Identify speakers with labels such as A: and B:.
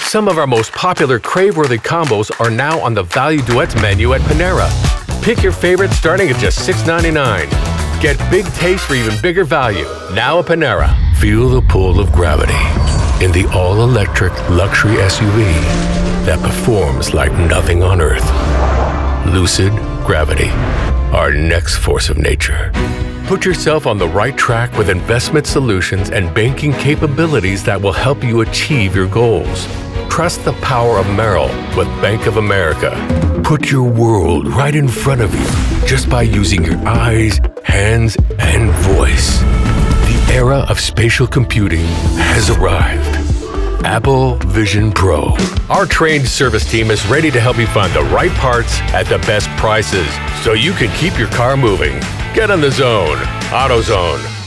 A: Some of our most popular crave-worthy combos are now on the Value Duets menu at Panera. Pick your favorite starting at just $6.99. Get big taste for even bigger value. Now at Panera. Feel the pull of gravity in the all-electric luxury SUV that performs like nothing on Earth. Lucid Gravity, our next force of nature. Put yourself on the right track with investment solutions and banking capabilities that will help you achieve your goals. Trust the power of Merrill with Bank of America. Put your world right in front of you just by using your eyes, hands, and voice. The era of spatial computing has arrived. Apple Vision Pro. Our trained service team is ready to help you find the right parts at the best prices so you can keep your car moving. Get on the zone. AutoZone.